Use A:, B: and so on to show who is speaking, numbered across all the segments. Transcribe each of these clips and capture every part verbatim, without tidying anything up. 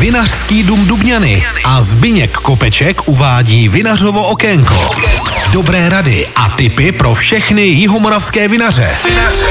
A: Vinařský dům Dubňany a Zbyněk Kopeček uvádí Vinařovo okénko. Dobré rady a tipy pro všechny jihomoravské vinaře. Vinaře.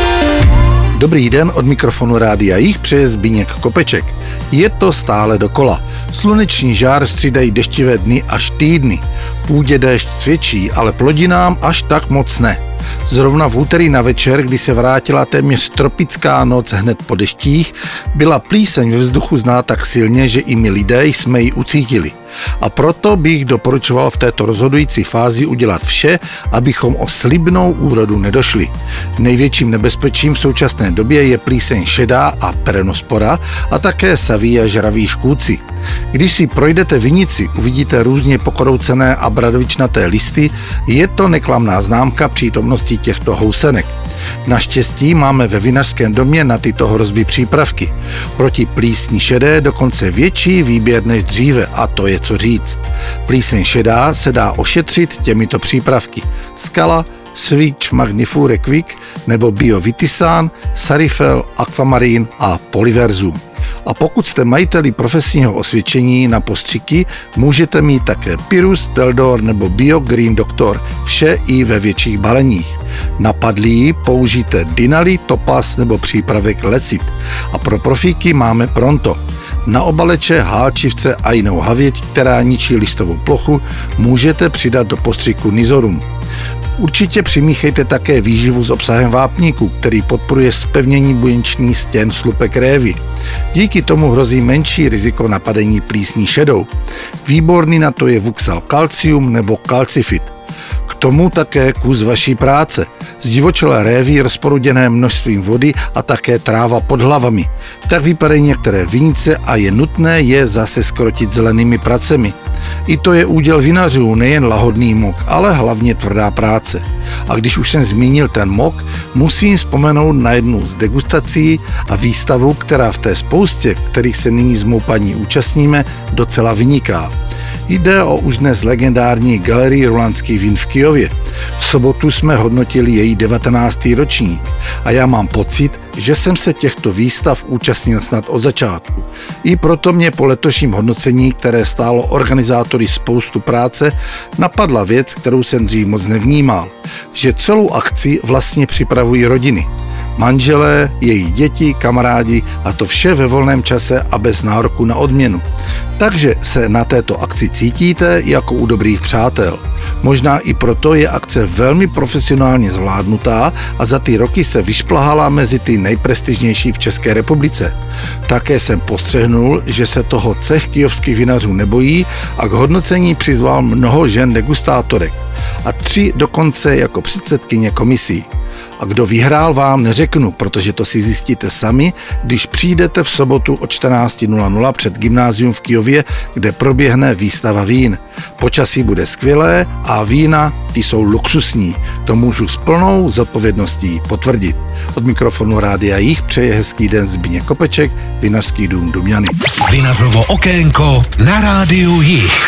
B: Dobrý den, od mikrofonu Rádia Jih přeje Zbyněk Kopeček. Je to stále dokola. Sluneční žár střídají deštivé dny až týdny. Půdě déšť cvěčí, ale plodinám až tak moc ne. Zrovna v úterý na večer, kdy se vrátila téměř tropická noc hned po deštích, byla plíseň ve vzduchu znát tak silně, že i my lidé jsme ji ucítili. A proto bych doporučoval v této rozhodující fázi udělat vše, abychom o slibnou úrodu nedošli. Největším nebezpečím v současné době je plíseň šedá a perenospora a také saví a žraví škůdci. Když si projdete vinici, uvidíte různě pokoroucené a bradovičnaté listy, je to neklamná známka přítomnosti těchto housenek. Naštěstí máme ve vinařském domě na tyto hrozby přípravky. Proti plísni šedé dokonce větší výběr než dříve, a to je co říct. Plíseň šedá se dá ošetřit těmito přípravky: Skala, Switch Magnifure Quick nebo Bio-Vitisán, Sarifel, Aquamarin a Polyverzum. A pokud jste majiteli profesního osvědčení na postřiky, můžete mít také Pyrrhus, Teldor nebo Bio Green Doctor, vše i ve větších baleních. Na padlí použijte Dinali, Topaz nebo přípravek Lecit. A pro profíky máme Pronto. Na obaleče, hálčivce a jinou havěť, která ničí listovou plochu, můžete přidat do postřiku Nizorum. Určitě přimíchejte také výživu s obsahem vápníku, který podporuje zpevnění buněčných stěn slupek révy. Díky tomu hrozí menší riziko napadení plísní šedou. Výborný na to je Vuxal Calcium nebo Calcifit. K tomu také kus vaší práce. Zdivočelé révy rozporuděné množstvím vody a také tráva pod hlavami. Tak vypadají některé vinice a je nutné je zase skrotit zelenými pracemi. I to je úděl vinařů, nejen lahodný mok, ale hlavně tvrdá práce. A když už jsem zmínil ten mok, musím vzpomenout na jednu z degustací a výstavu, která v té spoustě, kterých se nyní s mou paní účastníme, docela vyniká. Jde o už dnes legendární galerii Rulanských vín v Kyjově. V sobotu jsme hodnotili její devatenáctý ročník a já mám pocit, že jsem se těchto výstav účastnil snad od začátku. I proto mě po letošním hodnocení, které stálo organizátory spoustu práce, napadla věc, kterou jsem dřív moc nevnímal, že celou akci vlastně připravují rodiny. Manželé, její děti, kamarádi a to vše ve volném čase a bez nároku na odměnu. Takže se na této akci cítíte jako u dobrých přátel. Možná i proto je akce velmi profesionálně zvládnutá a za ty roky se vyšplhala mezi ty nejprestižnější v České republice. Také jsem postřehnul, že se toho cech kyjovských vinařů nebojí a k hodnocení přizval mnoho žen degustátorek a tři dokonce jako předsedkyně komisí. A kdo vyhrál, vám neřeknu, protože to si zjistíte sami, když přijdete v sobotu od čtrnáct hodin před gymnázium v Kyjově, kde proběhne výstava vín. Počasí bude skvělé a vína, ty jsou luxusní. To můžu s plnou zodpovědností potvrdit. Od mikrofonu Rádia Jih přeje hezký den Zbyněk Kopeček, Vinařský dům Dubňany.
A: Vinařovo okénko na Rádiu Jih.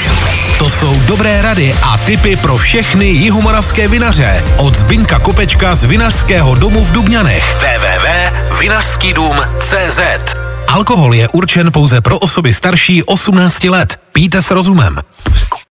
A: To jsou dobré rady a tipy pro všechny jihomoravské vinaře od Zbyňka Kopečka z Vinařského domu v Dubňanech. w w w tečka vinařský dům tečka cé zet. Alkohol je určen pouze pro osoby starší osmnácti let. Pijte s rozumem.